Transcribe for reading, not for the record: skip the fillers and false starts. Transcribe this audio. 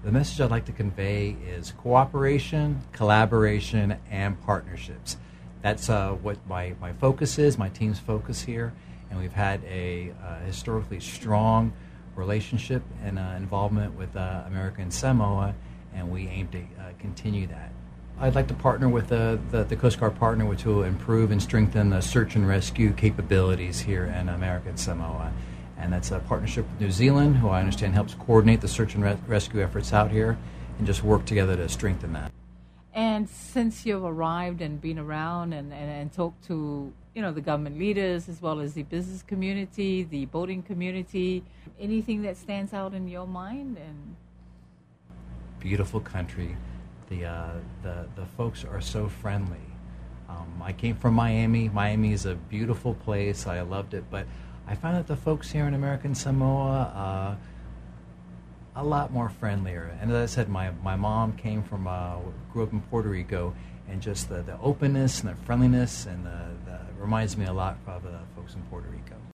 The message I'd like to convey is cooperation, collaboration, and partnerships. That's what my focus is, my team's focus here, and we've had a historically strong relationship and involvement with American Samoa, and we aim to continue that. I'd like to partner with the Coast Guard partner to improve and strengthen the search and rescue capabilities here in American Samoa. And that's a partnership with New Zealand, who I understand helps coordinate the search and rescue efforts out here, and just work together to strengthen that. And since you've arrived and been around and talked to the government leaders as well as the business community, the boating community, anything that stands out in your mind? And beautiful country. The folks are so friendly. I came from Miami. Miami is a beautiful place. I loved it, but I found that the folks here in American Samoa a lot more friendlier. And as I said, my mom grew up in Puerto Rico, and just the openness and the friendliness and the reminds me a lot of the folks in Puerto Rico.